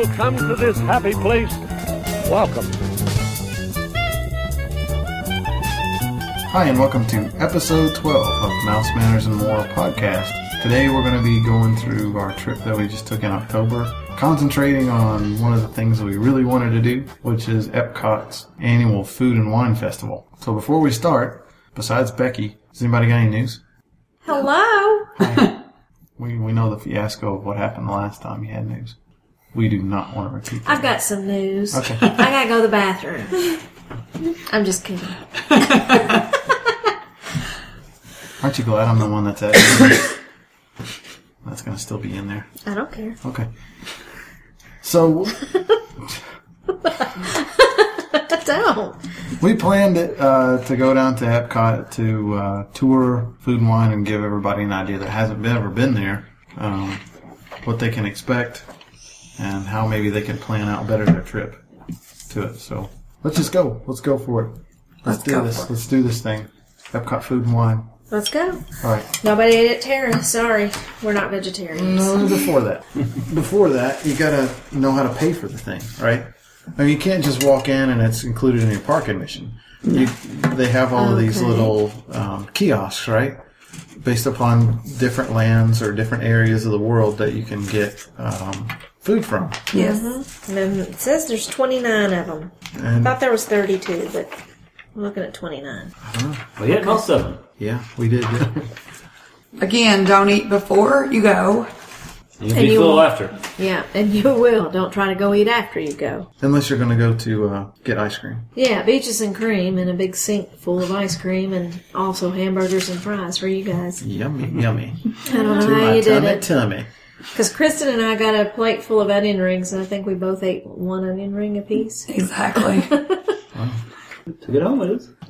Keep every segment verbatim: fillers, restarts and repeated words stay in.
come to this happy place, welcome. Hi, and welcome to episode twelve of Mouse Manners and More podcast. Today we're going to be going through our trip that we just took in October, concentrating on one of the things that we really wanted to do, which is Epcot's annual Food and Wine Festival. So before we start, besides Becky, has anybody got any news? Hello? we we know the fiasco of what happened the last time you had news. We do not want to repeat that. I've got some news. Okay. I gotta go to the bathroom. I'm just kidding. Aren't you glad I'm the one that's at That's going to still be in there. I don't care. Okay. So, Don't. we planned it, uh, to go down to Epcot to uh, tour Food and Wine and give everybody an idea that hasn't been, ever been there, um, what they can expect, and how maybe they can plan out better their trip to it. So, let's just go. Let's go for it. Let's, Let's do go this. for it. Let's do this thing. Epcot Food and Wine. Let's go. All right. Nobody ate at Terra. Sorry. We're not vegetarians. No, before that. Before that, you gotta know how to pay for the thing, right? I mean, you can't just walk in and it's included in your park admission. You, they have all of these Okay. little um, kiosks, right? Based upon different lands or different areas of the world that you can get um, food from. Yes. Mm-hmm. And it says there's twenty-nine of them. I And thought there was thirty-two, but I'm looking at twenty-nine. Well, yeah, most of them. yeah, we did. Yeah. Again, don't eat before you go. You can And be you full will- after. Yeah, and you will. Don't try to go eat after you go. Unless you're going to go to uh, get ice cream. Yeah, beaches and cream and a big sink full of ice cream and also hamburgers and fries for you guys. Yummy, yummy. I don't know To how my you did tummy, it. tummy. Because Kristen and I got a plate full of onion rings, and I think we both ate one onion ring apiece. Exactly. To get home with it.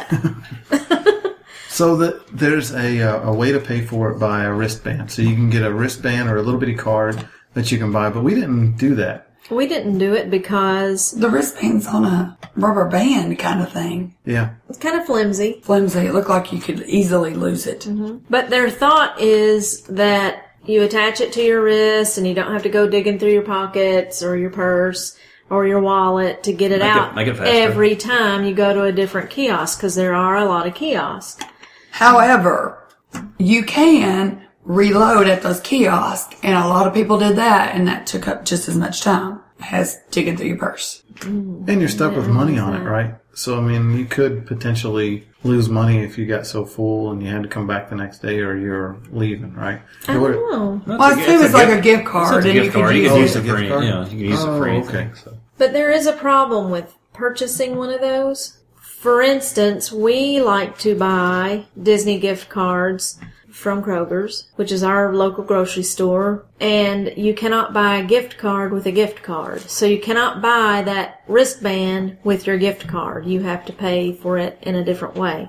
But So the, there's a uh, a way to pay for it by a wristband. So you can get a wristband or a little bitty card that you can buy, but we didn't do that. we didn't do it because The wristband's on a rubber band kind of thing. Yeah. it's kind of flimsy. Flimsy. It looked like you could easily lose it. But their thought is that you attach it to your wrist, and you don't have to go digging through your pockets or your purse or your wallet to get it Make it- out make it faster. every time you go to a different kiosk, because there are a lot of kiosks. However, you can reload at those kiosks, and a lot of people did that, and that took up just as much time as digging through your purse. And you're stuck with money on it, right? So, I mean, you could potentially lose money if you got so full and you had to come back the next day or you're leaving, right? I Or- don't know. Well, I assume it's like a gift card, It's a and gift you could card. You use can Oh, use it's a it gift for any, card? you know, you can use it Oh, for okay. anything. So. But there is a problem with purchasing one of those. For instance, we like to buy Disney gift cards from Kroger's, which is our local grocery store, and you cannot buy a gift card with a gift card. So you cannot buy that wristband with your gift card. You have to pay for it in a different way.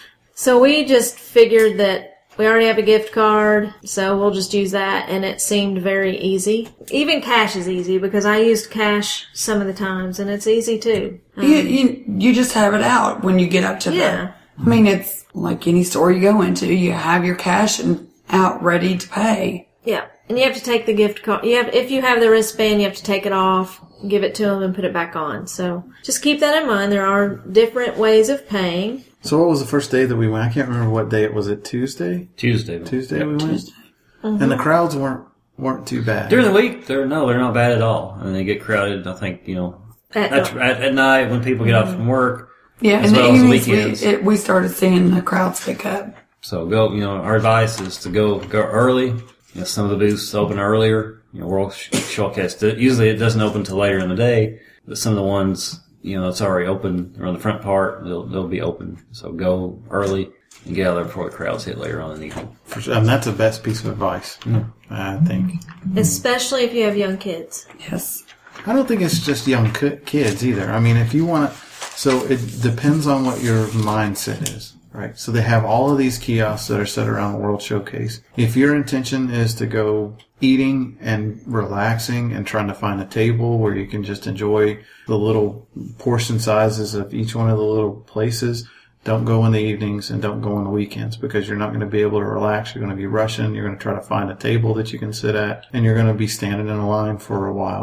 So we just figured that we already have a gift card, so we'll just use that, and it seemed very easy. Even cash is easy, because I used cash some of the times, and it's easy too. Um, You, you, you just have it out when you get up to Yeah. the... I mean, it's like any store you go into. You have your cash and out ready to pay. Yeah, and you have to take the gift card. You have, if you have the wristband, you have to take it off, give it to them, and put it back on. So just keep that in mind. There are different ways of paying. So what was the first day that we went? I can't remember what day it was. It Tuesday? Tuesday. Tuesday Yep. we went? And the crowds weren't weren't too bad. During the week, they're no, they're not bad at all. I mean, they get crowded. I think you know At at, night. at, at night when people get off from work. Yeah, As and well the as the evenings, we, weekends. it, we started seeing the crowds pick up. So go. You know, our advice is to go go early. You know, some of the booths open earlier. You know, World Showcase. Usually, it doesn't open until later in the day. But some of the ones, you know, it's already open or on the front part. They'll they'll be open. So go early and get out there before the crowds hit later on in the evening. For sure. And that's the best piece of advice, I think. Especially if you have young kids. Yes. I don't think it's just young ki- kids either. I mean, if you want to... So it depends on what your mindset is, right? So they have all of these kiosks that are set around the World Showcase. If your intention is to go eating and relaxing and trying to find a table where you can just enjoy the little portion sizes of each one of the little places, don't go in the evenings and don't go on the weekends, because you're not going to be able to relax. You're going to be rushing. You're going to try to find a table that you can sit at, and you're going to be standing in a line for a while.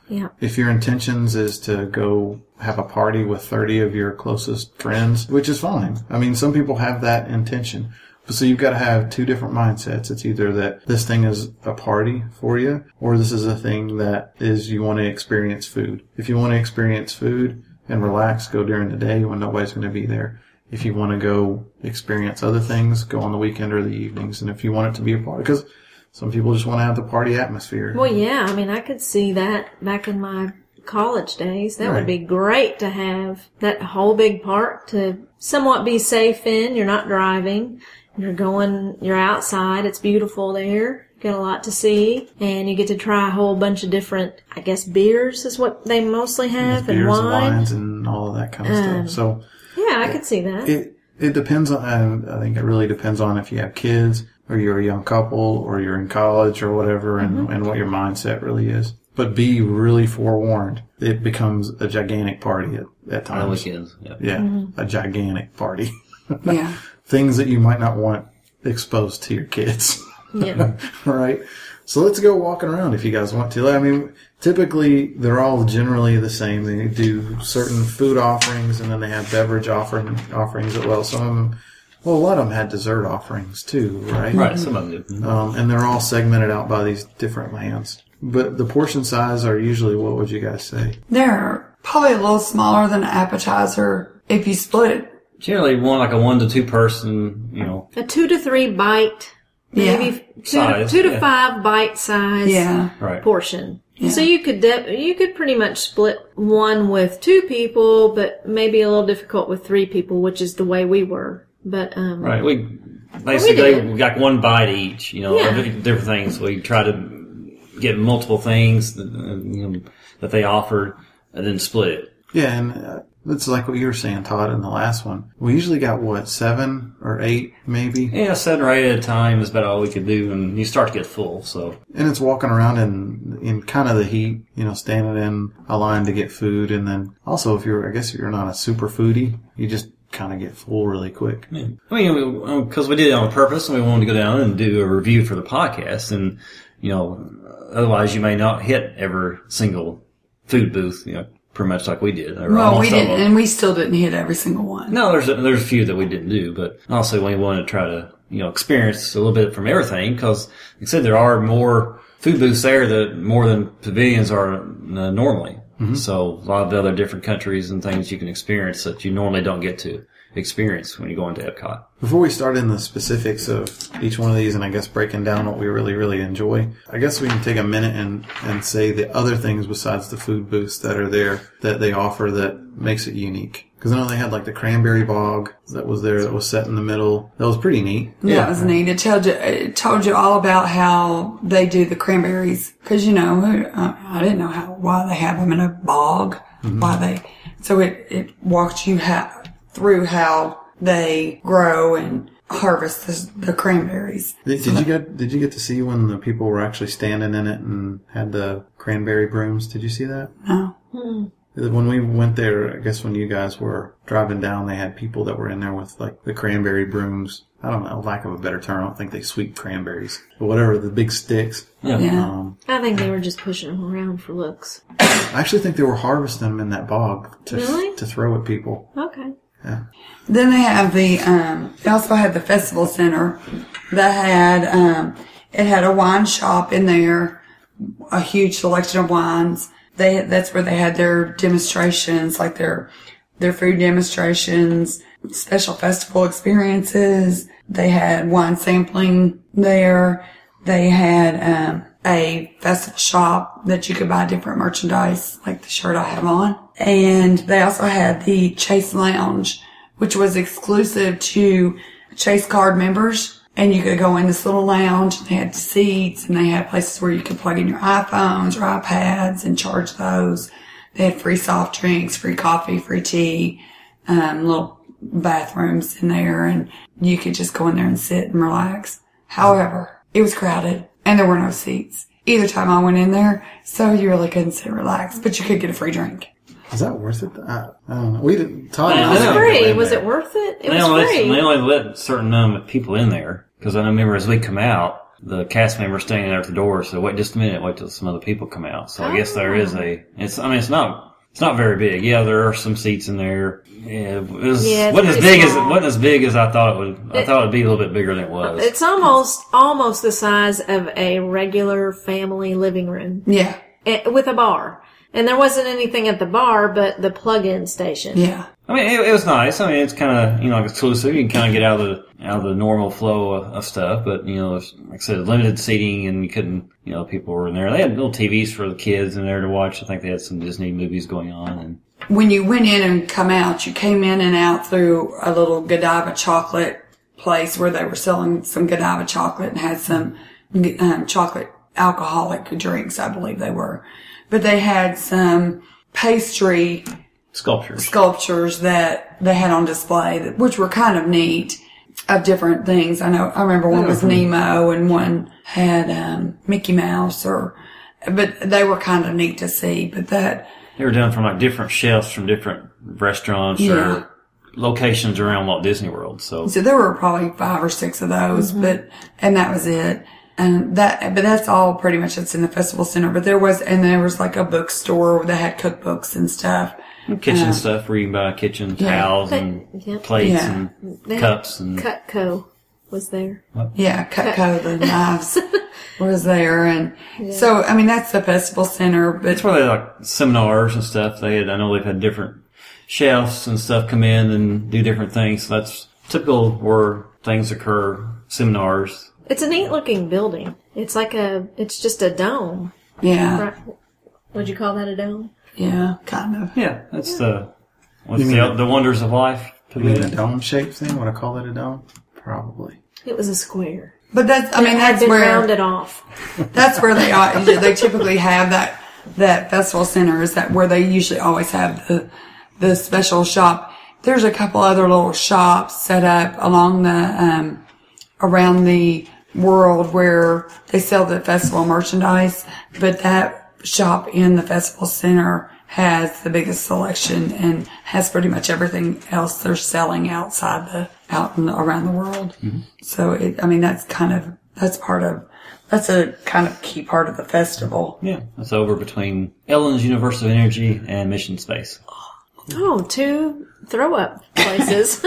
Yeah. If your intentions is to go have a party with thirty of your closest friends, which is fine. I mean, some people have that intention. So you've got to have two different mindsets. It's either that this thing is a party for you, or this is a thing that is you want to experience food. If you want to experience food and relax, go during the day when nobody's going to be there. If you want to go experience other things, go on the weekend or the evenings. And if you want it to be a party, because some people just want to have the party atmosphere. Well, yeah. I mean, I could see that back in my college days. That Right. would be great to have that whole big park to somewhat be safe in. You're not driving. You're going, you're outside. It's beautiful there. Got a lot to see. And you get to try a whole bunch of different, I guess, beers is what they mostly have. Beers And and wine. wines and all of that kind of Um, stuff. So Yeah, I could see that. it it depends on. I think it really depends on if you have kids, or you're a young couple, or you're in college, or whatever, and, Mm-hmm. and what your mindset really is. But be really forewarned. It becomes a gigantic party at, at On times. weekends. Yeah. Yeah, Mm-hmm. a gigantic party. Yeah. Things that you might not want exposed to your kids. Yeah. Right? So let's go walking around if you guys want to. I mean, typically they're all generally the same. They do certain food offerings, and then they have beverage offering, offerings as well. Some of them, well, a lot of them had dessert offerings too, right? Right, some of them do. Um, and they're all segmented out by these different lands. But the portion size are usually, what would you guys say? They're probably a little smaller than an appetizer if you split it. Generally, one like a one to two person, you know, A two to three bite, maybe Yeah. two, Size, to, two to yeah. five bite size Yeah. right. portion. Yeah. So you could de- you could pretty much split one with two people, but maybe a little difficult with three people, which is the way we were. But um, Right. We basically did. we got one bite each, you know, Yeah. of different things. We try to get multiple things that, uh, you know, that they offered and then split it. Yeah, and uh, it's like what you were saying, Todd, in the last one. We usually got, what, seven or eight, maybe? Yeah, seven or eight at a time is about all we could do, and you start to get full, so. And it's walking around in in kind of the heat, you know, standing in a line to get food. And then also, if you're, I guess if you're not a super foodie, you just kind of get full really quick. Yeah. I mean, because we did it on purpose, and we wanted to go down and do a review for the podcast, and, you know, otherwise you may not hit every single food booth, you know, pretty much like we did. Or Well, we almost all of didn't, them. and we still didn't hit every single one. No, there's a, there's a few that we didn't do, but also we wanted to try to, you know, experience a little bit from everything, because, like I said, there are more food booths there that more than pavilions are uh, normally. Mm-hmm. So a lot of the other different countries and things you can experience that you normally don't get to experience when you go into Epcot. Before we start in the specifics of each one of these, and I guess breaking down what we really, really enjoy, I guess we can take a minute and, and say the other things besides the food booths that are there that they offer that makes it unique. Because I know they had like the cranberry bog that was there that was set in the middle. That was pretty neat. Yeah, that was neat. It told you, it told you all about how they do the cranberries. Cause you know, uh, I didn't know how, why they have them in a bog. Mm-hmm. Why they, so it, it walked you how, through how they grow and harvest the, the cranberries. Did, did you get Did you get to see when the people were actually standing in it and had the cranberry brooms? Did you see that? No. Mm. When we went there, I guess when you guys were driving down, they had people that were in there with like the cranberry brooms. I don't know, lack of a better term. I don't think they sweep cranberries, but whatever, the big sticks. Yeah. Yeah. Um, I think they were just pushing them around for looks. I actually think they were harvesting them in that bog to Really? to throw at people. Okay. Yeah. Then they have the, um, they also had the festival center that had, um, it had a wine shop in there, a huge selection of wines. They, that's where they had their demonstrations, like their, their food demonstrations, special festival experiences. They had wine sampling there. They had, um, a festival shop that you could buy different merchandise, like the shirt I have on. And they also had the Chase Lounge, which was exclusive to Chase card members. And you could go in this little lounge, and they had seats, and they had places where you could plug in your iPhones or iPads and charge those. They had free soft drinks, free coffee, free tea, um, little bathrooms in there, and you could just go in there and sit and relax. However, it was crowded, and there were no seats either time I went in there, so you really couldn't sit and relax, but you could get a free drink. Is that worth it? I, I don't know. We didn't. Todd and Yeah, I It was didn't go free. in Was there. it worth it? It They was only, free. they only let certain number of people in there, because I remember as we come out, the cast members standing there at the door. So wait just a minute, wait till some other people come out. So I guess there is a. It's. I mean, it's not. It's not very big. Yeah, there are some seats in there. Yeah, it was, Yeah, it's wasn't as pretty big as small. wasn't as big as I thought it would. I It- thought it'd be a little bit bigger than it was. It's almost almost the size of a regular family living room Yeah. eh, with a bar. And there wasn't anything at the bar but the plug-in station. Yeah. I mean, it, it was nice. I mean, it's kind of, you know, like exclusive. You can kind of get out of the, out of the normal flow of, of stuff. But, you know, there's, like I said, limited seating and you couldn't, you know, people were in there. They had little T Vs for the kids in there to watch. I think they had some Disney movies going on. And When you went in and come out, you came in and out through a little Godiva chocolate place where they were selling some Godiva chocolate and had some um, chocolate alcoholic drinks, I believe they were. But they had some pastry sculptures. sculptures that they had on display, that, which were kind of neat, of different things. I know, I remember one was Nemo and one had um, Mickey Mouse, or, but they were kind of neat to see. But that, They were done from like different chefs from different restaurants Yeah. or locations around Walt Disney World. So so there were probably five or six of those, but, and that was it. And that, but that's all pretty much that's in the festival center. But there was, and there was like a bookstore that had cookbooks and stuff. kitchen Uh, stuff where you can buy kitchen Yeah. towels But- and yep. plates Yeah. and They had cups and Cutco was there. Yeah, Cutco, the knives was there. And so, I mean, that's the festival center, but That's where they like seminars and stuff. They had, I know they've had different chefs and stuff come in and do different things. So that's typical where things occur, seminars. It's a neat looking building. It's like a, it's just a dome. yeah, Right. Would you call that a dome? yeah, kind of. Yeah, that's the, what's You the, mean- the wonders of life. You mean a dome shaped thing? Would I call it a dome? Probably. It was a square. But that's, I mean, It had that's been where, rounded off. that's where they are. They typically have that, that festival center is that where they usually always have the, the special shop. There's a couple other little shops set up along the, um, around the world where they sell the festival merchandise, but that shop in the festival center has the biggest selection and has pretty much everything else they're selling outside the, out in the, around the world. Mm-hmm. So it, I mean, that's kind of, that's part of, that's a kind of key part of the festival. Yeah, that's over between Ellen's Universe of Energy and Mission Space. Oh, two throw up places.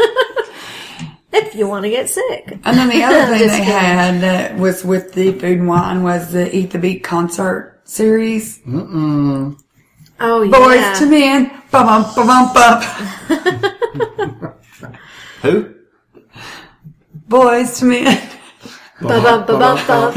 If you want to get sick. And then the other thing Just they kidding. had that was with the food and wine was the Eat the Beat concert series. Mm-mm. Oh, Boys yeah. to men, bum bum bum bum bum. Who? Boys to men. Ba-bum-ba-bum-bum.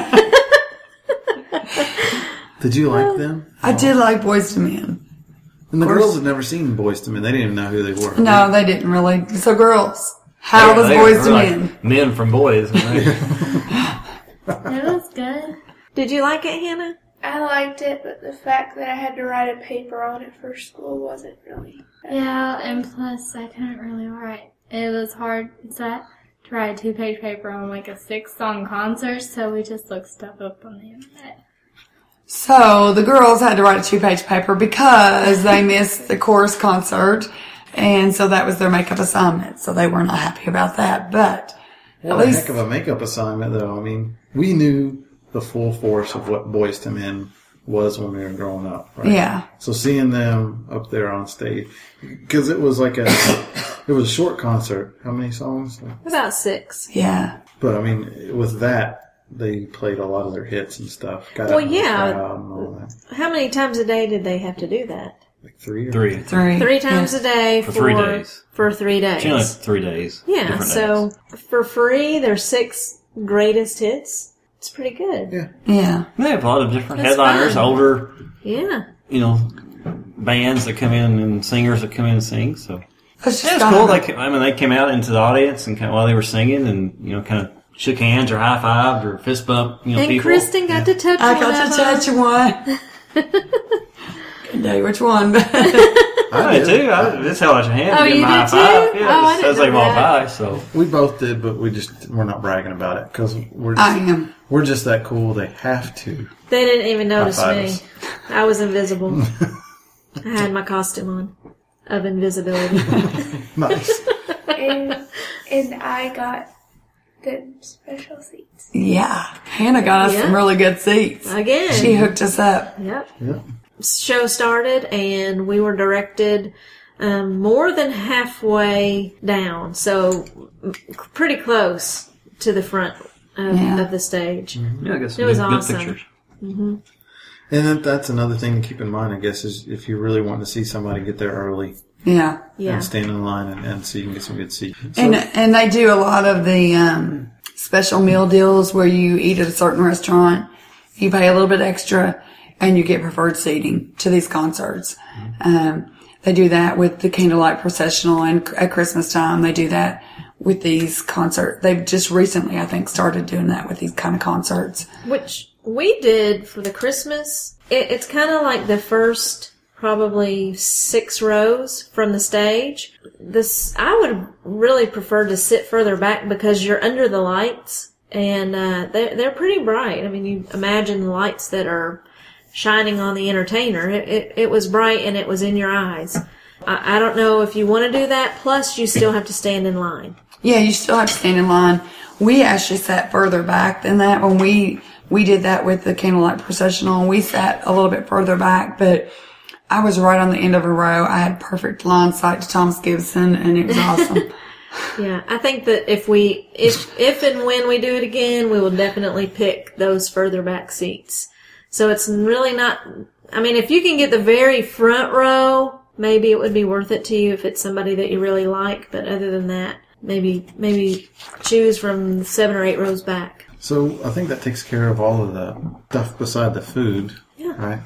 Did you like them? I did like Boys to Men. And the course. girls had never seen Boys to Men. They didn't even know who they were. No, they didn't really. So girls, how was They- Boys they're to like Men? Men from boys. aren't they? It was good. Did you like it, Hannah? I liked it, but the fact that I had to write a paper on it for school wasn't really. Yeah, and plus I couldn't really write. It was hard to to write a two-page paper on like a six-song concert, so we just looked stuff up on the internet. So the girls had to write a two-page paper because they missed the chorus concert, and so that was their makeup assignment. So they were not happy about that, but What at a least heck of a makeup assignment, though. I mean, we knew the full force of what Boys to Men was when we were growing up, right? yeah, So seeing them up there on stage, because it was like a, it was a short concert. How many songs? About six. yeah. But I mean, with that, they played a lot of their hits and stuff. Got Well, out in the yeah. crowd and all that. How many times a day did they have to do that? Like three. Or Three. Three. Three times yeah. a day for, For three days. For three days. She only had three days. Yeah, different so days. for free, there's six greatest hits. It's pretty good. Yeah. Yeah. They have a lot of different That's headliners, fun. older, Yeah. you know, bands that come in and singers that come in and sing. So That's just yeah, it's kind cool. of- They, ca- I mean, they came out into the audience and kind of, while they were singing, and you know, kind of shook hands or high fived or fist bumped. You know, And people. Kristen got to touch I one got of to touch them. one. Couldn't tell you which one, but I did too. I just held out your hand Oh, and give you them a high did five. too? Yeah, Oh, I as didn't they know walk that. by. So We both did, but we just we're not bragging about it because we're I just, am. we're just that cool. They have to. They didn't even notice High me. fives. I was invisible. I had my costume on of invisibility. Nice. and and I got good special seats. Yeah. Hannah got us Yeah. some really good seats. Again. She hooked us up. Yep. Yep. Show started and we were directed um, more than halfway down, so m- pretty close to the front of, Yeah. of the stage. Yeah, I guess It was good, awesome. good pictures. And that, that's another thing to keep in mind, I guess, is if you really want to see somebody get there early Yeah. Yeah. and stand in line and, and so you can get some good seats. So, And and they do a lot of the um, special meal deals where you eat at a certain restaurant, you pay a little bit extra, and you get preferred seating to these concerts. Um, they do that with the Candlelight Processional, and at Christmas time they do that with these concerts. They've just recently, I think, started doing that with these kind of concerts. Which we did for the Christmas. It, it's kind of like the first probably six rows from the stage. This I would really prefer to sit further back because you're under the lights and uh, they're they're pretty bright. I mean, you imagine the lights that are shining on the entertainer. It it, it was bright and it was in your eyes. I, I don't know if you want to do that. Plus, you still have to stand in line. Yeah, you still have to stand in line. We actually sat further back than that when we we did that with the Candlelight Processional. We sat a little bit further back, but I was right on the end of a row. I had perfect line sight to Thomas Gibson, and it was awesome. Yeah, I think that if we, if, if and when we do it again, we will definitely pick those further back seats. So it's really not, I mean, if you can get the very front row, maybe it would be worth it to you if it's somebody that you really like. But other than that, maybe, maybe choose from seven or eight rows back. so I think that takes care of all of the stuff beside the food, Yeah. right?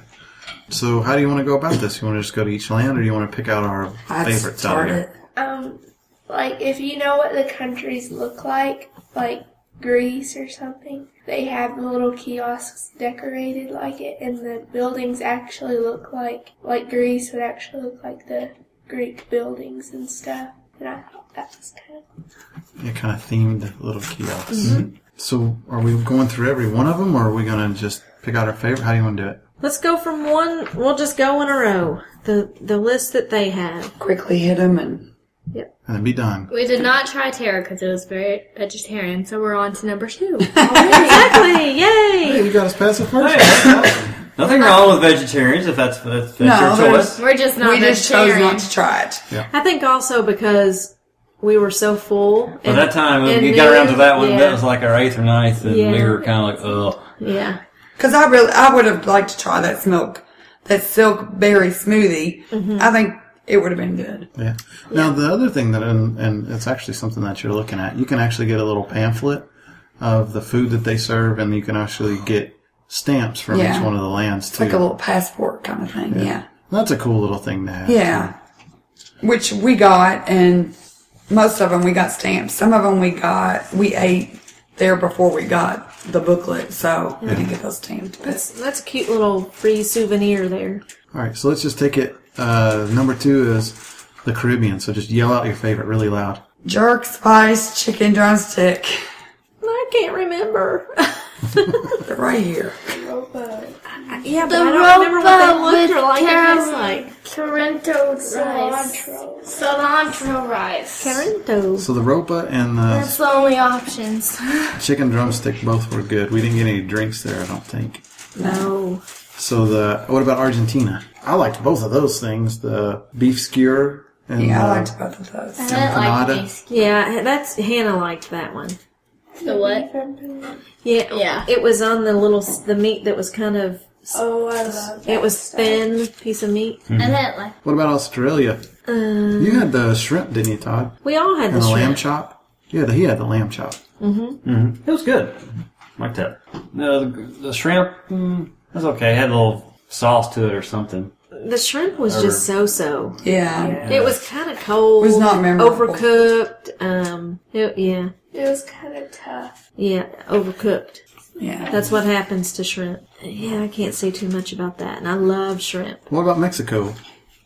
So how do you want to go about this? You want to just go to each land or do you want to pick out our I'd favorites out start here? it. Um, like if you know what the countries look like, like Greece or something, they have the little kiosks decorated like it, and the buildings actually look like like Greece would actually look like the Greek buildings and stuff. And I thought that was kind of Yeah, kind of themed little kiosks. So are we going through every one of them or are we going to just pick out our favorite? How do you want to do it? Let's go from one, we'll just go in a row. The, the list that they have. Quickly hit them, and And then be done. We did not try Terra because it was very vegetarian, so we're on to number two. Exactly! Hey, Yay! you got us past the first Hey, nothing wrong with vegetarians if that's, if that's No, your there's- choice. We're just not we just chose vegetarian. not to try it. I think also because we were so full. By that time, when and we got around to that one, yeah. that was like our eighth or ninth, and Yeah. we were kind of like, ugh. Yeah. Because I really, I would have liked to try that milk, that silk berry smoothie. Mm-hmm. I think it would have been good. Yeah. Now, the other thing that, and, and it's actually something that you're looking at, you can actually get a little pamphlet of the food that they serve, and you can actually get stamps from Yeah. each one of the lands, It's too. like a little passport kind of thing. Yeah. That's a cool little thing to have. Yeah. Which we got, and most of them we got stamps. Some of them we got, we ate there before we got the booklet, so we didn't get those stamped. But That's, that's a cute little free souvenir there. All right, so let's just take it. Uh, number two is the Caribbean, so just yell out your favorite really loud. jerk, spice, chicken drumstick. I can't remember. They're right here. Robo. Yeah, but The I don't remember what they ropa looked or with like. It caram- tastes like Toronto rice. Cilantro. Cilantro rice. Carinto. So the Ropa and the That's the only options. chicken drumstick both were good. We didn't get any drinks there, I don't think. No. So the what about Argentina? I liked both of those things. The beef skewer and Yeah, I the, liked both of those. I didn't like Empanada. these. Yeah, that's Hannah liked that one. The what? Yeah, Yeah. It was on the little the meat that was kind of. Oh, I love that. It was thin piece of meat. I didn't like. What about Australia? Um, You had the shrimp, didn't you, Todd? we all had And the the lamb shrimp. chop. Yeah, the, he had the lamb chop. It was good. Like that. The, the, the shrimp, mm, it was okay. It had a little sauce to it or something. The shrimp was just so so. Yeah. It was kind of cold. It was not memorable. Overcooked. Um. it- yeah. It was kind of tough. Yeah. Overcooked. Yeah. That's what happens to shrimp. Yeah, I can't say too much about that. And I love shrimp. What about Mexico?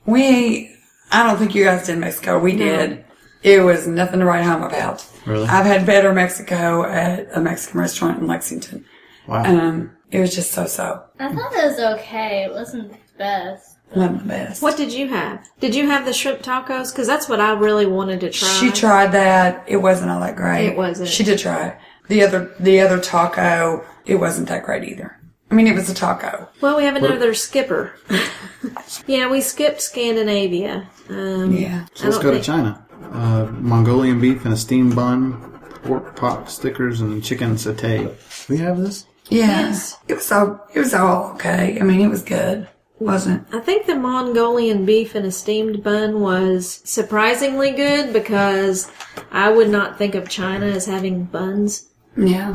We, I don't think you guys did Mexico. We No. did. It was nothing to write home about. Really? I've had better Mexico at a Mexican restaurant in Lexington. Wow. Um, it was just so-so. I thought it was okay. It wasn't the best. One of the best. What did you have? Did you have the shrimp tacos? Because that's what I really wanted to try. She tried that. It wasn't all that great. It wasn't. She did try it. The other, the other taco, it wasn't that great either. I mean, it was a taco. Well, we have another skipper. Yeah, we skipped Scandinavia. Um, Yeah. So let's I go don't to China. Uh, Mongolian beef in a steamed bun, pork pop stickers, and chicken satay. We have this? Yeah. Yes. It was all, it was all okay. I mean, it was good. Wasn't. I think the Mongolian beef in a steamed bun was surprisingly good because I would not think of China as having buns. Yeah.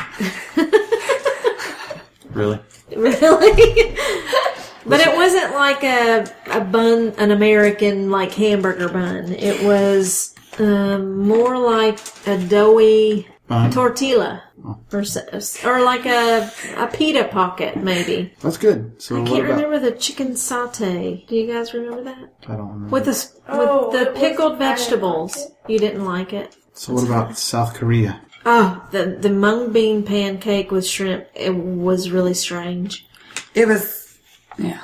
Really? Really? But it wasn't like a a bun, an American like hamburger bun. It was um, more like a doughy Bun? tortilla, or s- or like a a pita pocket maybe. That's good. So I what can't about? remember the chicken satay. Do you guys remember that? I don't remember. With the s- Oh, with it the was pickled bad. vegetables, you didn't like it. So what about South Korea? Oh, the the mung bean pancake with shrimp. It was really strange. It was, yeah.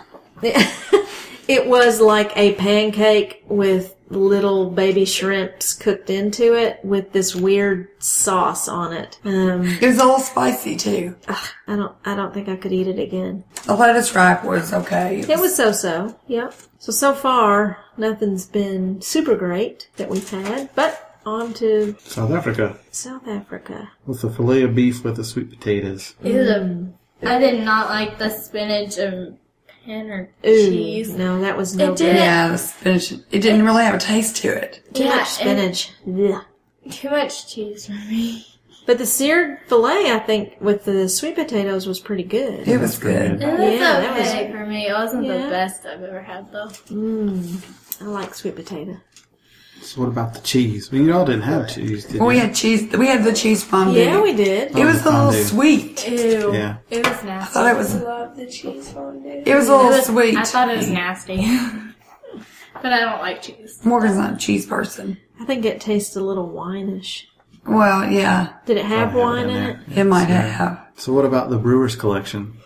It was like a pancake with little baby shrimps cooked into it with this weird sauce on it. Um, It was a little spicy too. I don't, I don't think I could eat it again. The lettuce wrap was okay. It was so-so. Yep. So so far, nothing's been super great that we've had, but on to South Africa South Africa. with the fillet of beef with the sweet potatoes. Ew. I did not like the spinach and pan or Ooh, cheese. no, that was no It good. didn't- Yeah, the spinach. It didn't really have a taste to it. Too Yeah, much spinach. Yeah. and Too much cheese for me. But the seared fillet, I think, with the sweet potatoes was pretty good. It was good. It was Yeah, that was- okay for me. It wasn't Yeah. the best I've ever had though. Mmm. I like sweet potato. So what about the cheese? Well, you all didn't have cheese, did Well, we you? had cheese. We had the cheese fondue. Yeah, we did. It was a little Fondue. sweet. Ew. Yeah. It was I nasty. thought it I was. love the cheese fondue. It was a It little was- sweet. I thought it was nasty. But I don't like cheese. Morgan's not a cheese person. I think it tastes a little wine-ish. Well, yeah, Did it have Probably have wine it in in it? it might have. So what about the Brewers collection?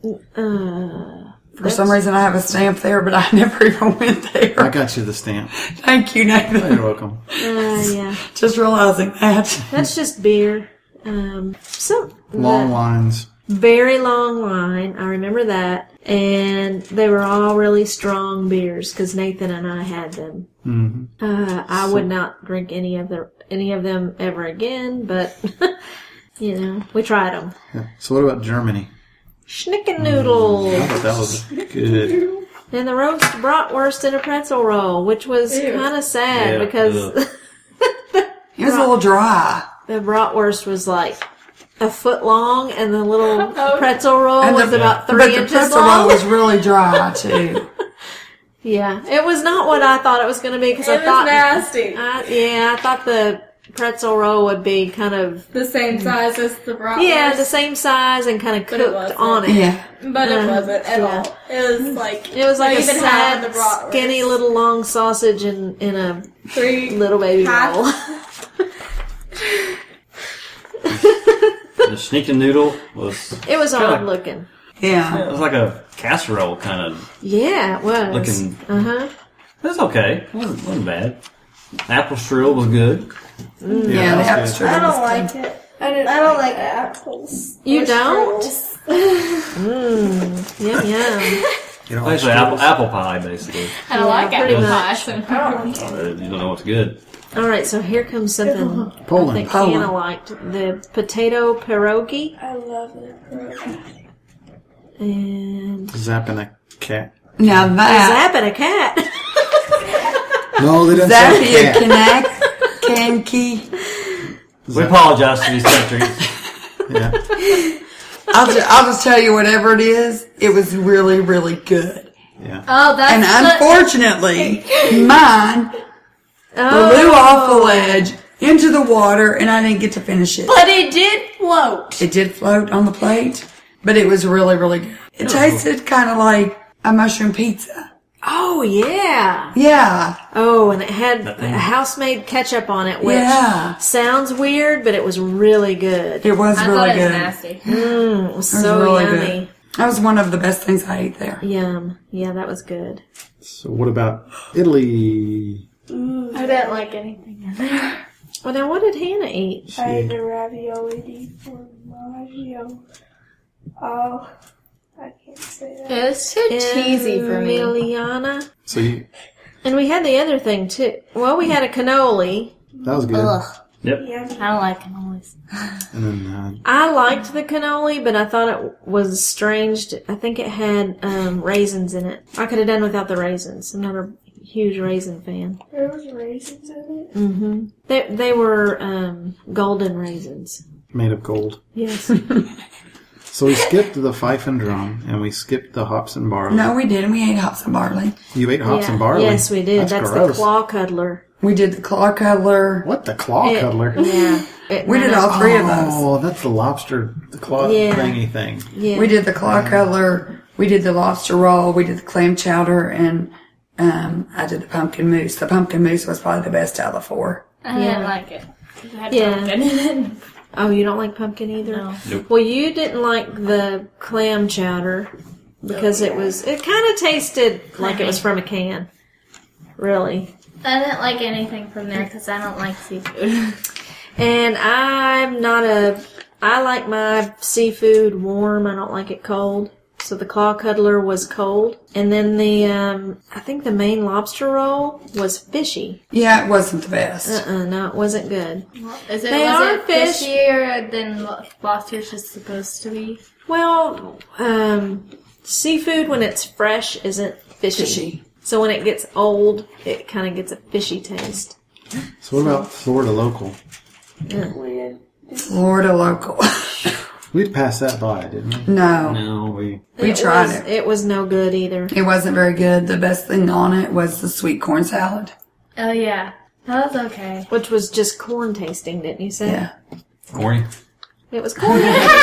Uh, For some reason, I have a stamp there, but I never even went I there. got you the stamp. Thank you, You're Nathan. welcome. uh, yeah. Just realizing that. That's just beer. Um, so Long the- lines. very long line. I remember that, and they were all really strong beers because Nathan and I had them. hmm Uh, I would not drink any of the any of them ever again, but you know, we tried them. Yeah. So what about Germany? Schnickennoodle I thought that was good. and the roast bratwurst in a pretzel roll, which was Ew. kind of sad Yeah, because It was a little dry. the bratwurst was like a foot long, and the little pretzel roll And the- was about But three the inches pretzel roll long. was really dry, too. Yeah, it was not what I thought it was going to be because I It was thought, nasty. I, yeah, I thought the pretzel roll would be kind of The same size as the bratwurst. yeah the same size and kind of But it cooked wasn't. on it. Yeah. But it Uh, wasn't at yeah. all. It was like It was like not a even half sad, of the bratwurst. skinny little long sausage in in a Three little baby half- roll. The Schnickennoodle was It was Kinda- odd looking. Yeah. it was like a casserole kind of. Yeah, it was. Looking- Uh huh. It was okay. It wasn't, wasn't bad. Apple strudel was good. Yeah, the that's good. extra. I don't like it. I, didn't I don't like apples. You or don't? strudels. Mmm. Yum yum. You don't like Basically, apple, strudels? apple pie, basically. I don't like pretty apple much. pie. I don't like it. Uh, you don't know what's good. All right, so here comes something Poland. I think Poland. Hannah liked: the potato pierogi I love the pierogi. and Zapping a cat. Now that. zapping a cat. No, they didn't say Zappy a cat. Kanak. Kanki. We apologize to these countries. Yeah. I'll just, I'll just tell you, whatever it is, it was really, really good. Yeah. Oh, that's And the- unfortunately, mine Oh. flew off the ledge into the water, and I didn't get to finish it. But it did float. It did float on the plate, but it was really, really good. It tasted kind of like a mushroom pizza. Oh yeah. Yeah. Oh, and it had That thing. house-made ketchup on it, which Yeah. sounds weird, but it was really good. It was I really thought it was good. nasty. Mm, it was was so really yummy. good. That was one of the best things I ate there. Yum. Yeah, that was good. So what about Italy? I didn't like anything in there. Well, now what did Hannah eat? I had the ravioli di formaggio. Oh, I can't say that. It was too cheesy for me. Emiliana. So you, And we had the other thing, too. Well, we had a cannoli. that was good. Ugh. Yep. Yeah. I don't like cannolis. And then uh, I liked the cannoli, but I thought it was strange. I think it had um, raisins in it. I could have done without the raisins. I'm not a huge raisin fan. There was raisins in it. Mm-hmm. They, they were um, golden raisins. made of gold. Yes. So we skipped the fife and drum, and we skipped the hops and barley. No, we didn't. We ate hops and barley. You ate hops Yeah. and barley? Yes, we did. That's, That's, gross. the claw cuddler. We did the claw cuddler. What, the claw It- cuddler? Yeah. It- We did no, all three of those. Oh, that's the lobster, the claw Yeah. thingy thing. Yeah. We did the claw cuddler. We did the lobster roll. We did the clam chowder, and um, I did the pumpkin mousse. The pumpkin mousse was probably the best out of the four. I Yeah. didn't like it. It had Yeah. pumpkin in it. Oh, you don't like pumpkin either? No. Nope. Well, you didn't like the clam chowder because it was, it kind of tasted like it was from a can. Really. I didn't like anything from there because I don't like seafood. And I'm not a, I like my seafood warm. I don't like it cold. So the claw cuddler was cold. And then the, um, I think the main lobster roll was fishy. Yeah, it wasn't the best. Uh-uh, no, it wasn't good. Is it, They was are it fish. fishier than lo- lobster's just supposed to be? Well, um, seafood when it's fresh isn't fishy. Fishy. So when it gets old, it kind of gets a fishy taste. So what about Florida local? We had Florida local. We'd pass that by, didn't we? no, No, we. we it tried was, it. It was no good either. It wasn't very good. The best thing on it was the sweet corn salad. Oh, yeah. That was okay. Which was just corn tasting, didn't you say? Yeah. Corny. It was corn.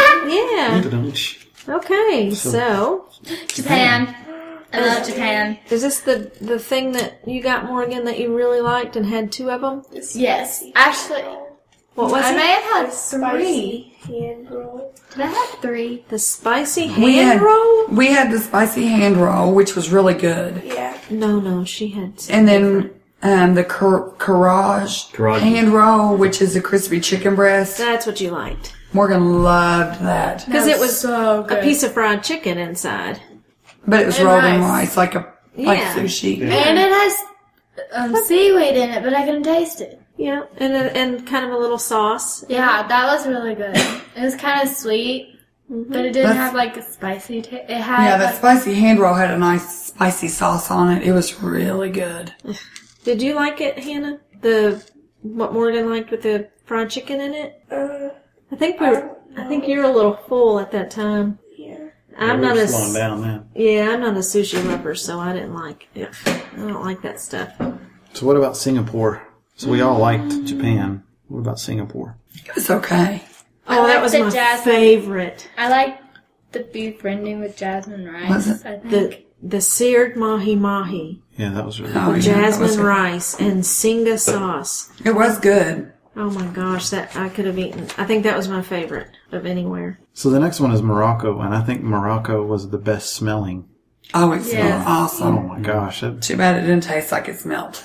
Yeah. Da-dum-tsh. Okay, so Japan. I love Japan. is this the the thing that you got, Morgan, that you really liked and had two of them? Yes. Actually, What was I it? may have had spicy three. hand roll. Did I have three? The spicy We hand had, roll? we had the spicy hand roll, which was really good. Yeah. No, no, she had. And then um, the car- Courage Karaage. hand roll, which is a crispy chicken breast. That's what you liked. Morgan loved that. Because it was so a piece of fried chicken inside. But it was And rolled in rice. rice, like a like Yeah. sushi. And it has um, seaweed in it, but I couldn't taste it. Yeah, and a, and kind of a little sauce. Yeah, that was really good. It was kind of sweet, but it didn't That's- have like a spicy taste. It had Yeah, that like, spicy hand roll had a nice spicy sauce on it. It was really good. Did you like it, Hannah? The what Morgan liked with the fried chicken in it? Uh, I think we were, I think you were a little full at that time. yeah. I'm Yeah, not we're a slowing s- down now. yeah, I'm not a sushi lover, so I didn't like it. I don't like that stuff. So what about Singapore? So we all liked Japan. What about Singapore? It was okay. Oh, I that like was the my jasmine. favorite. I like the beef rending with jasmine rice. Was it? I think. The the seared mahi mahi, Yeah, that was really Oh, good. yeah, that was jasmine good. rice, and singa sauce. It was good. Oh my gosh, that I could have eaten. I think that was my favorite of anywhere. So the next one is Morocco, and I think Morocco was the best smelling. Oh, it smelled Yes. Oh awesome. my gosh. That, Too bad it didn't taste like it smelled.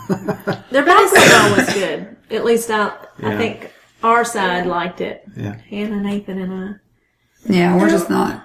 Their basketball was good. At least I, I Yeah. think our side liked it. yeah. Hannah, Nathan, and I. Yeah, we're just not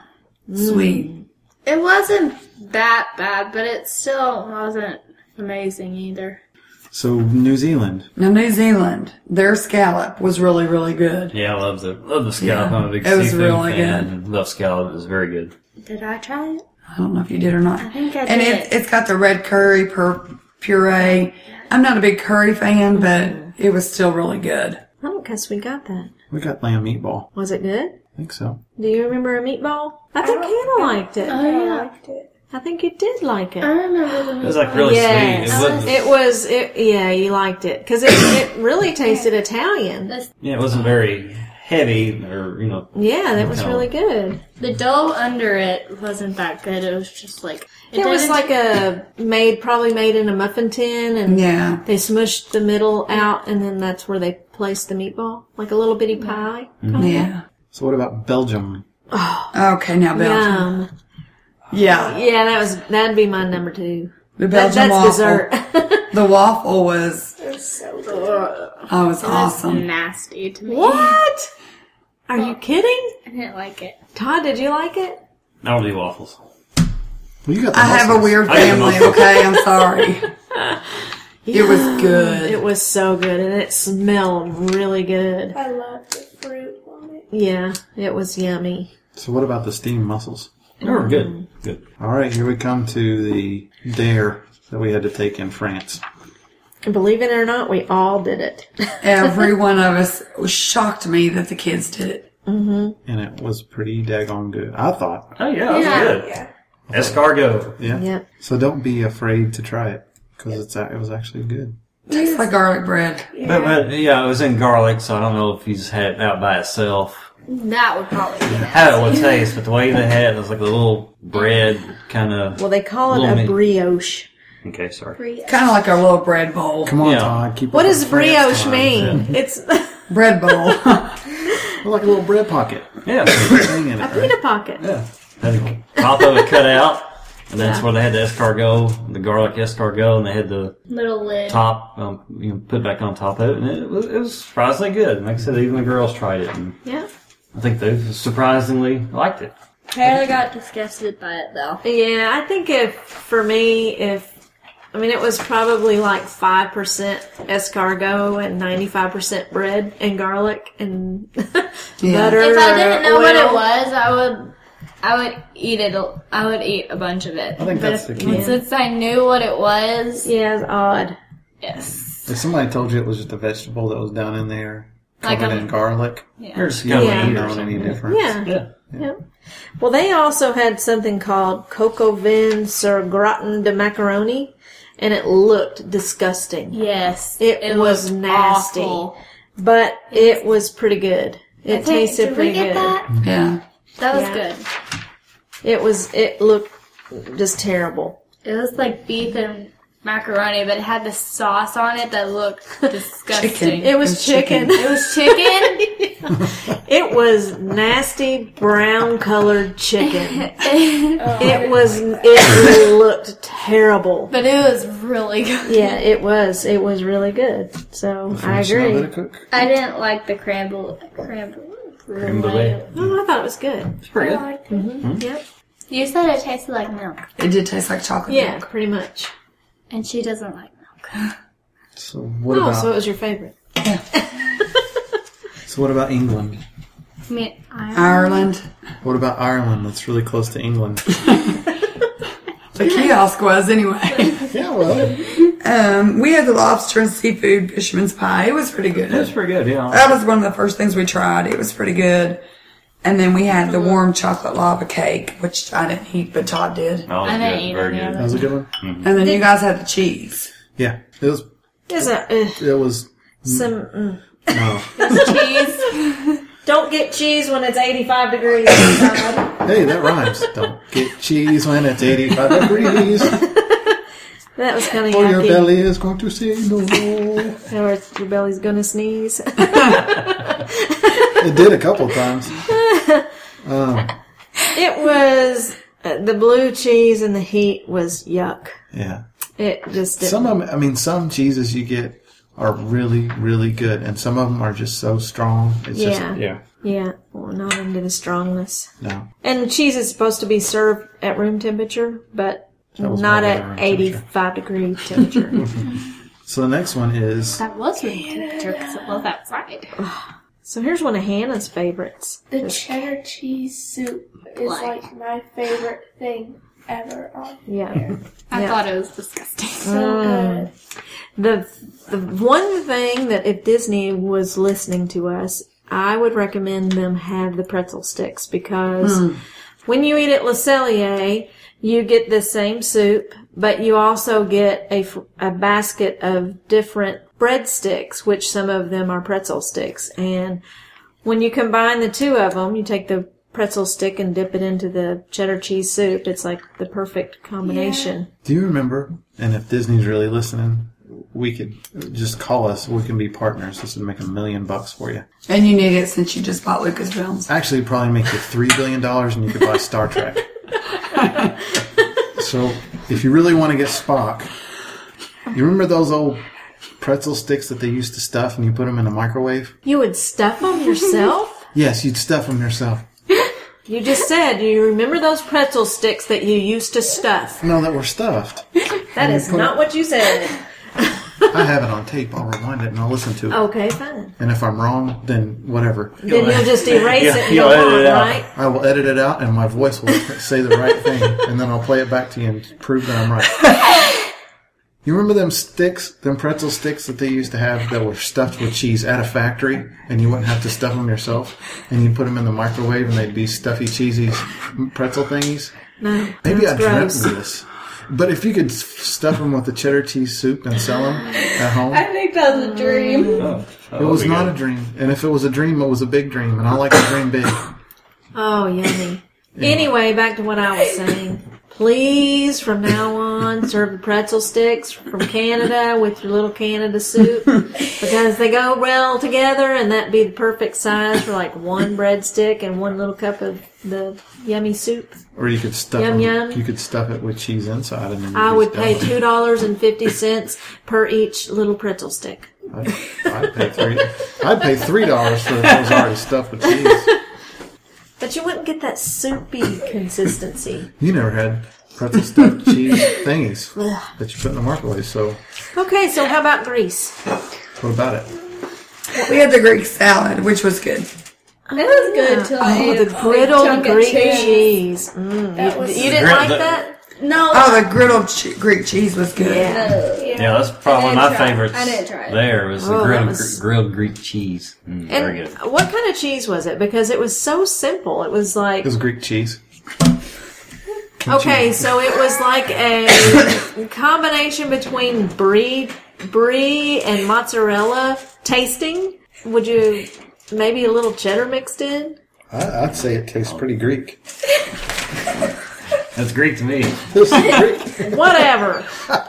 sweet. It wasn't that bad, but it still wasn't amazing either. So New Zealand. Now, New Zealand, their scallop was really, really good. Yeah, I love the love the scallop. Yeah, I'm a big it was seafood really fan. good. And love scallop. It was very good. Did I try it? I don't know if you did or not. I think I and did. it, it's got the red curry per puree. I'm not a big curry fan, but it was still really good. I don't guess we got that. We got lamb meatball. Was it good? I think so. Do you remember a meatball? I think Hannah liked it. Oh, I yeah. liked it. I think you did like I it. remember the It was like really Yes, sweet. It wasn't. it was. It, yeah, you liked it because it, it really tasted Italian. Yeah, it wasn't very heavy or you know. Yeah, that was No. really good. The dough under it wasn't that good. It was just like It was didn't- like a made, probably made in a muffin tin, and Yeah. they smushed the middle out, and then that's where they placed the meatball, like a little bitty pie. kinda. Yeah. So what about Belgium? Okay, now Belgium. Yum. Yeah. Yeah, that was that'd be my number two. The That, Belgian that's waffle. dessert. The waffle was, It's so good. oh, it was awesome. Nasty to me. What? Are you kidding? I didn't like it. Todd, did you like it? I don't do waffles. Well, you got the I have a mussels. weird I have family, mussels. okay? I'm sorry. It was good. It was so good, and it smelled really good. I love the fruit on it. Yeah, it was yummy. So what about the steamed mussels? They were good. Good. All right, here we come to the dare that we had to take in France. And believe it or not, we all did it. Every one of us, it was shocked me that the kids did it. And it was pretty daggone good, I thought. Oh, yeah, that was Yeah. good. Yeah. Escargot. Yeah. Yep. So don't be afraid to try it, because it's a- it was actually good. Tastes like garlic bread. But, but, yeah, it was in garlic, so I don't know if you just had it out by itself. That would probably be nasty. How it would taste, but the way they had it, it was like a little bread kind of... Well, they call it Little a meat. brioche. Okay, sorry. Kind of like a little bread bowl. Come on, Yeah. Todd. Keep What up does with France brioche times. mean? It's Bread bowl. Well, like a little bread pocket. Yeah. Thing in it, a right? pita pocket. Yeah. Had the top of it cut out, and that's where they had the escargot, the garlic escargot, and they had the Little lid. top, um, you know, put back on top of it, and it was, it was surprisingly good. And like I said, even the girls tried it, and Yeah. I think they surprisingly liked it. Taylor got disgusted by it though. Yeah, I think if, for me, if, I mean, it was probably like five percent escargot and ninety-five percent bread and garlic and Yeah. butter. If I didn't know or what it oil. was, I would, I would eat it. a- I would eat a bunch of it. I think but that's if, the key. Since I knew what it was, Yeah, it's odd. yes. If somebody told you it was just a vegetable that was down in there, Like covered a- in garlic, Yeah. Or just you kind of Yeah. wouldn't eat have or known any something. difference. Yeah. Yeah. Yeah. Well, they also had something called coco vin sur gratin de macaroni, and it looked disgusting. Yes. It was looked nasty. awful. But it was pretty good. I It think- tasted did pretty we get good. that? Yeah. That was Yeah. good. It was. It looked just terrible. It was like beef and macaroni, but it had this sauce on it that looked disgusting. Chicken. It was It was chicken. It was chicken. It was nasty brown colored chicken. It was. It looked terrible. But it was really good. Yeah, it was. It was really good. So I French know how agree. to cook. I didn't like the crumble. Crumble. Creme brulee. Oh, I thought it was good. It's pretty I good. like it. Yep. You said it tasted like milk, It did taste like chocolate Yeah, milk. pretty much. and she doesn't like milk. So what Oh, about so it was your favorite. so what about England? I mean, I Ireland. What about Ireland? That's really close to England. The kiosk was anyway. Yeah, well, Um, we had the lobster and seafood fisherman's pie. It was pretty good. It was pretty good, yeah. That was one of the first things we tried. It was pretty good. And then we had the warm chocolate lava cake, which I didn't eat, but Todd did. Oh, I didn't good. eat Very any of good. that was a good one. And then you guys had the cheese. Yeah, it was. There's a uh, It was some. Mm. no. cheese. Don't get cheese when it's eighty-five degrees outside. Hey, that rhymes. Don't get cheese when it's eighty-five degrees, That was kind of or your yucky. belly is going to say no. Or it's- your belly's gonna sneeze. It did a couple times. Um, It was uh, the blue cheese and the heat was yuck. yeah. It just didn't. Some of them, I mean, some cheeses you get are really, really good, and some of them are just so strong. It's Yeah. just, Yeah. Yeah, well, not into the strongness. no. And cheese is supposed to be served at room temperature, but That was not not at at room eighty-five degree temperature. So the next one is, That was room temperature because it was outside. So here's one of Hannah's favorites. The cheddar cheese soup is like my favorite thing ever on Yeah. there. I Yeah. thought it was disgusting. So good. The the one thing that if Disney was listening to us, I would recommend them have the pretzel sticks because when you eat at Le Cellier, you get the same soup, but you also get a, f- a basket of different breadsticks, which some of them are pretzel sticks. And when you combine the two of them, you take the pretzel stick and dip it into the cheddar cheese soup. It's like the perfect combination. do you remember, and if Disney's really listening, we could just call us. We can be partners. This would make a million bucks for you. And you need it since you just bought Lucasfilms. Actually, it'd probably make you three billion dollars, and you could buy Star Trek. So, if you really want to get Spock, you remember those old pretzel sticks that they used to stuff, and you put them in a microwave? You would stuff them yourself? Yes, you'd stuff them yourself. You just said, do you remember those pretzel sticks that you used to stuff? No, that were stuffed. That is not what you said. I have it on tape. I'll rewind it and I'll listen to it. Okay, fine. And if I'm wrong, then whatever. Then you'll just erase Yeah, it and you'll go edit on, it out. right? I will edit it out and my voice will say the right thing. And then I'll play it back to you and prove that I'm right. You remember them sticks, them pretzel sticks that they used to have that were stuffed with cheese at a factory, and you wouldn't have to stuff them yourself, and you put them in the microwave, and they'd be stuffy, cheesy pretzel thingies? No, Maybe I that's dreamt gross. of this. But if you could s- stuff them with the cheddar cheese soup and sell them at home, I think that was a dream. Oh, it was not a dream. And if it was a dream, it was a big dream, and I like to dream big. Oh, yummy. Anyway, back to what I was saying. Please, from now on, serve the pretzel sticks from Canada with your little Canada soup because they go well together, and that'd be the perfect size for like one breadstick and one little cup of the yummy soup. Or you could stuff Yum, them, yum. You could stuff it with cheese inside, and then you'd I be would done pay with it. two dollars and fifty cents per each little pretzel stick. I'd, I'd pay three. I'd pay three dollars for if it was already stuffed with cheese. But you wouldn't get that soupy consistency. You never had pretzel stuffed cheese thingies that you put in the microwave. So Okay, so how about Greece? what about it? We had the Greek salad, which was good. It was good till I Oh, ate the a big griddled chunk of Greek cheese. cheese. Mm, That you, was- you didn't Gri- like the- that? No, Oh, the griddled che- Greek cheese was good. Yeah. Yeah, that's probably one of I my didn't try it. favorites. I didn't try it. There was the Oh, that grilled, was- grilled Greek cheese. Mm, very And good. what kind of cheese was it? Because it was so simple. It was like, It was Greek cheese. okay, so it was like a combination between brie, brie and mozzarella tasting. Would you, maybe a little cheddar mixed in? I, I'd say it tastes pretty Greek. That's Greek to me. This is Greek. Whatever.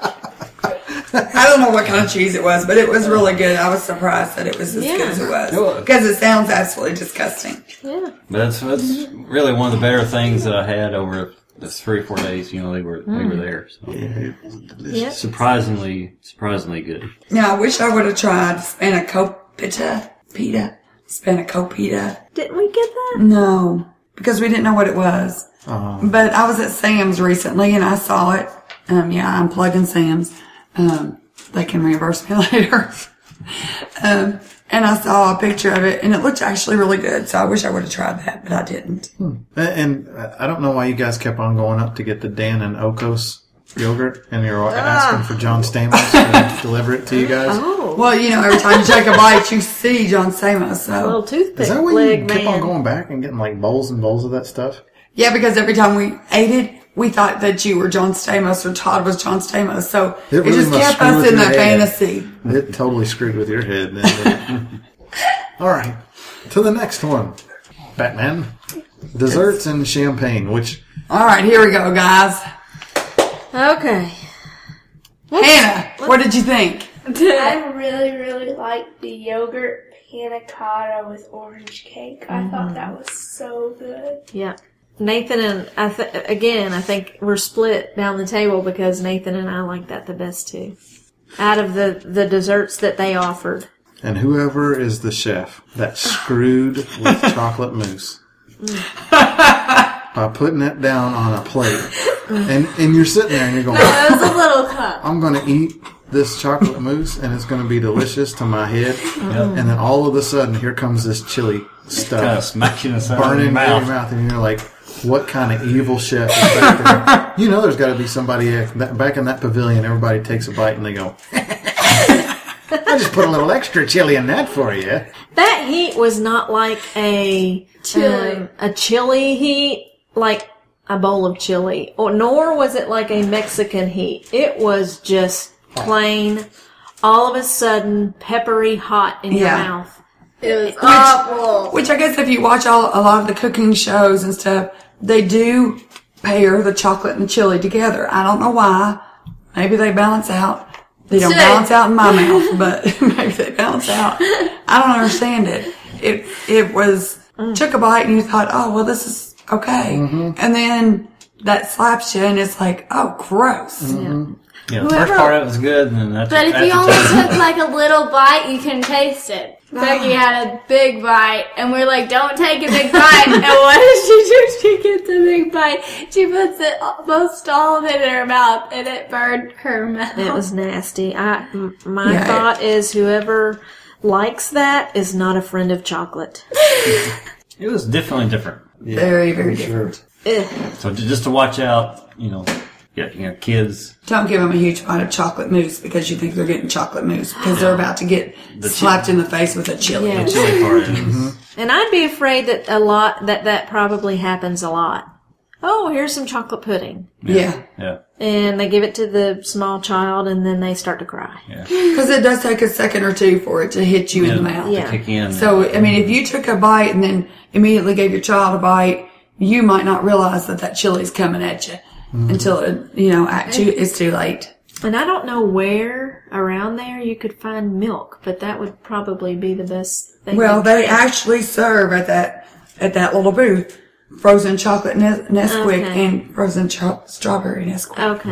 I don't know what kind of cheese it was, but it was really good. I was surprised that it was as Yeah. good as it It was. was. Because it sounds absolutely disgusting. Yeah. But that's, that's really one of the better things that I had over the three or four days, you know, they were, we were there. So. Yeah, it was delicious. Yep. Surprisingly, surprisingly good. Now, I wish I would have tried spanakopita. Pita. Spanakopita. Didn't we get that? No, because we didn't know what it was. Um, But I was at Sam's recently and I saw it. Um, yeah, I'm plugging Sam's. Um, they can reimburse me later. um, and I saw a picture of it and it looked actually really good. So I wish I would have tried that, but I didn't. and, and I don't know why you guys kept on going up to get the Dan and Okos yogurt, and you're asking for John Stamos to deliver it to you guys. Oh. Well, you know, every time you take a bite, you see John Stamos. Little So toothpick Is that why you leg kept on man. going back and getting like bowls and bowls of that stuff? yeah, because every time we ate it, we thought that you were John Stamos or Todd was John Stamos. So It it, really just must kept screw us with in your that head. fantasy. It totally screwed with your head. Then. All right, to the next one, Batman. Desserts and champagne, which All right, here we go, guys. Okay. Hannah, what did you think? I really, really liked the yogurt panna cotta with orange cake. I thought that was so good. Yeah. Nathan and I th- again, I think we're split down the table because Nathan and I like that the best too. Out of the, the desserts that they offered. and whoever is the chef that screwed with chocolate mousse by putting it down on a plate, and and you're sitting there and you're going, That was a little cup. I'm going to eat this chocolate mousse and it's going to be delicious to my head, and then all of a sudden here comes this chili Kind of stuff smack you in the side of burning your in mouth. your mouth, and you're like, what kind of evil chef is back there? You know there's got to be somebody that- back in that pavilion, everybody takes a bite and they go, I just put a little extra chili in that for you. That heat was not like a Chili. um, a chili heat, like a bowl of chili, or nor was it like a Mexican heat. It was just plain, all of a sudden, peppery hot in your Yeah. mouth. It was awful. Which I guess if you watch all, a lot of the cooking shows and stuff, they do pair the chocolate and chili together. I don't know why. Maybe they balance out. They don't Should. balance out in my mouth, but maybe they balance out. I don't understand it. It it was took a bite and you thought, oh well, this is okay, Mm-hmm. and then that slaps you and it's like, oh, gross. Mm-hmm. Yeah, the first part of it was good, and then that's But if that's you the only taste. took like a little bite, you can taste it. Becky had a big bite, and we're like, don't take a big bite. And what does she do? She gets a big bite. She puts it almost all of it in her mouth, and it burned her mouth. It was nasty. I, m- my Yeah. thought is whoever likes that is not a friend of chocolate. It was definitely different. Yeah, Very, very for sure. different. Ugh. So to, just to watch out, you know, yeah, you know, kids. Don't give them a huge bite of chocolate mousse because you think they're getting chocolate mousse because they're about to get The slapped in the face with a chili. Yeah. The chili part is. Mm-hmm. And I'd be afraid that a lot, that that probably happens a lot. Oh, here's some chocolate pudding. Yeah. Yeah. And they give it to the small child and then they start to cry. Because it does take a second or two for it to hit you in the mouth. Yeah. Kick in. So, I mean, if you took a bite and then immediately gave your child a bite, you might not realize that that chili's coming at you Mm-hmm. until it, you know, at you, it's too late. And I don't know where around there you could find milk, but that would probably be the best thing. Well, they actually serve at that at that little booth frozen chocolate Nes- Nesquik Okay. and frozen cho- strawberry Nesquik. Okay.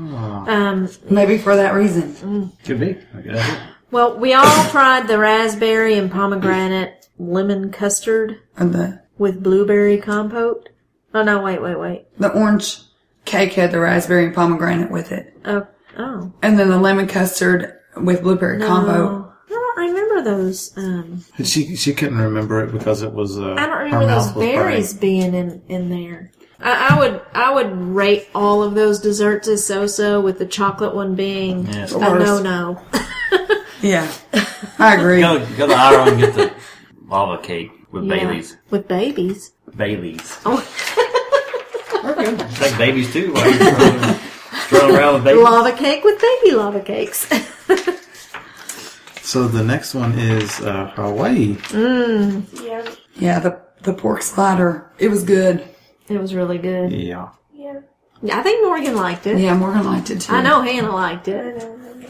Um, Maybe for that reason. Could be. I guess. well, we all tried the raspberry and pomegranate lemon custard And the with blueberry compote. Oh, no, wait, wait, wait. the orange cake had the raspberry and pomegranate with it, Oh, oh. and then the lemon custard with blueberry combo. No, I don't remember those. Um, She she couldn't remember it because it was. Uh, I don't her remember those mouth was berries burning. being in, in there. I, I would I would rate all of those desserts as so-so, with the chocolate one being Yes. a Worst. no-no. Yeah, I agree. Go go to the aisle and get the lava cake with Yeah, Bailey's. with babies. Bailey's. Oh, Take babies too. While you're strolling, strolling around with babies. lava cake with baby lava cakes. So the next one is uh, Hawaii. Yeah. Yeah, the the pork slider, it was good. It was really good. Yeah. Yeah. I think Morgan liked it. Yeah, Morgan liked it too. I know Hannah liked it.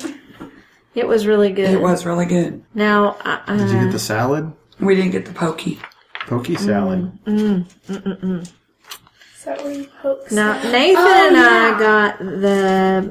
It was really good. It was really good. Now, uh, Did you get the salad? We didn't get the pokey. Pokey salad. Is that where you poke now salad? Nathan Oh, and yeah. I got the,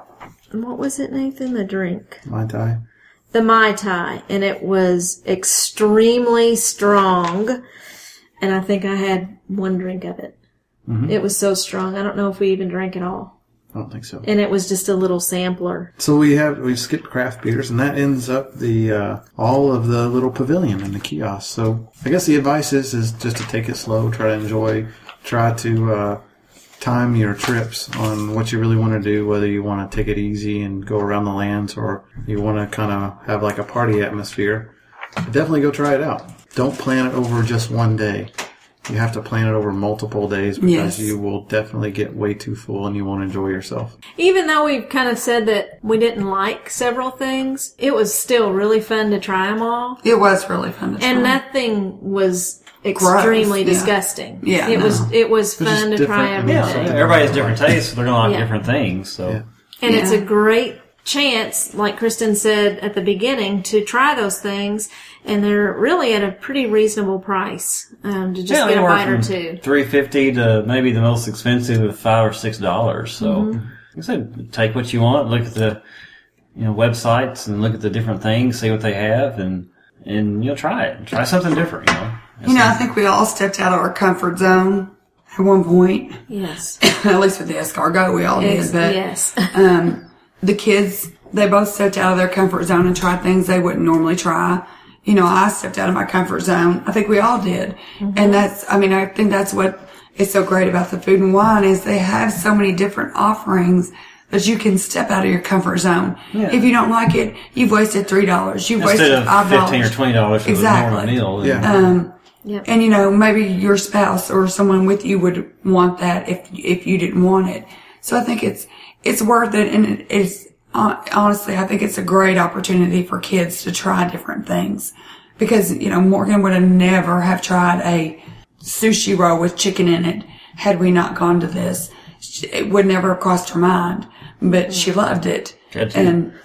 what was it, Nathan? The drink. Mai Tai. The Mai Tai, and it was extremely strong, and I think I had one drink of it. Mm-hmm. It was so strong, I don't know if we even drank it all. I don't think so. And it was just a little sampler. So we have we skipped craft beers, and that ends up the uh, all of the little pavilion and the kiosk. So I guess the advice is is just to take it slow, try to enjoy, try to uh, time your trips on what you really want to do. Whether you want to take it easy and go around the lands, or you want to kind of have like a party atmosphere. Definitely go try it out. Don't plan it over just one day. You have to plan it over multiple days because Yes. you will definitely get way too full and you won't enjoy yourself. Even though we've kind of said that we didn't like several things, it was still really fun to try them all. It was really fun to try. And nothing was extremely Gross, yeah. disgusting. Yeah, it no. was it was They're just fun to try different. everything. Yeah, everybody has different tastes. So they're gonna like Yeah. different things. So Yeah. And it's Yeah. a great chance, like Kristen said at the beginning, to try those things, and they're really at a pretty reasonable price um, to just yeah, get a anywhere bite or from two. three fifty to maybe the most expensive of five or six dollars. So, Mm-hmm. like I said, take what you want. Look at the you know websites and look at the different things. See what they have, and and you know try it. Try something different. You know. You know, I think we all stepped out of our comfort zone at one point. Yes. At least with the escargot, we all did. Ex- But yes. um, the kids, they both stepped out of their comfort zone and tried things they wouldn't normally try. You know, I stepped out of my comfort zone. I think we all did. And that's, I mean, I think that's what is so great about the Food and Wine is they have so many different offerings that you can step out of your comfort zone. Yeah. If you don't like it, you've wasted three dollars. You've Instead wasted of five dollars. fifteen or twenty dollars for Exactly. the normal meal. Yeah. Um, Yep. and you know, maybe your spouse or someone with you would want that if if you didn't want it. So I think it's it's worth it, and it is uh, honestly, I think it's a great opportunity for kids to try different things because you know Morgan would have never have tried a sushi roll with chicken in it had we not gone to this. It would never have crossed her mind, but she loved it. Good too. And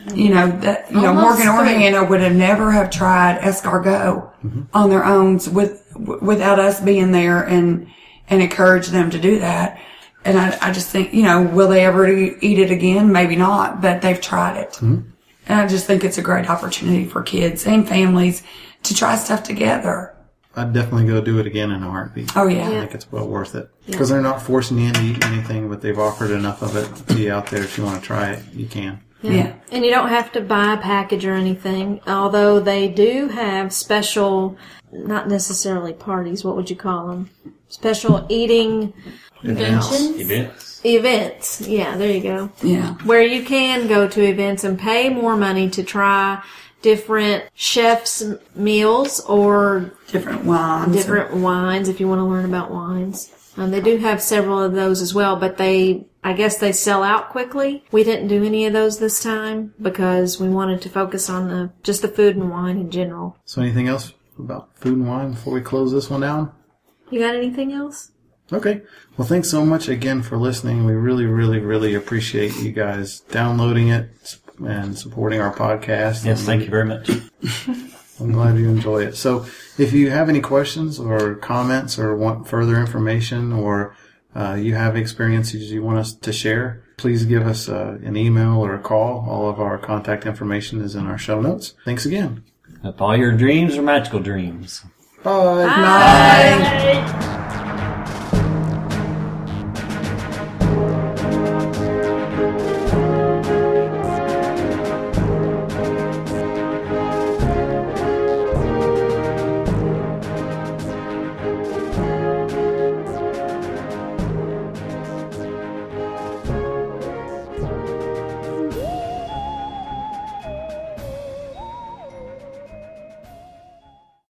You know, that, you know, Almost Morgan or three. Hannah would have never have tried escargot on their own with, w- without us being there and, and encourage them to do that. And I, I just think, you know, will they ever e- eat it again? Maybe not, but they've tried it. And I just think it's a great opportunity for kids and families to try stuff together. I'd definitely go do it again in a heartbeat. Oh, yeah. I think it's well worth it. Because they're not forcing you into eating anything, but they've offered enough of it to you out there. If you want to try it, you can. Yeah. Yeah. And you don't have to buy a package or anything, although they do have special, not necessarily parties, what would you call them? Special eating Conventions. Events. events. Yeah, there you go. Yeah. Where you can go to events and pay more money to try different chefs' meals or Different wines. different wines if you want to learn about wines. Um, they do have several of those as well, but they, I guess they sell out quickly. We didn't do any of those this time because we wanted to focus on the just the food and wine in general. So anything else about food and wine before we close this one down? You got anything else? Okay. Well, thanks so much again for listening. We really, really, really appreciate you guys downloading it and supporting our podcast. Yes, thank you very much. I'm glad you enjoy it. So if you have any questions or comments or want further information or uh, you have experiences you want us to share, please give us uh, an email or a call. All of our contact information is in our show notes. Thanks again. Hope all your dreams are magical dreams. Bye. Bye. Bye.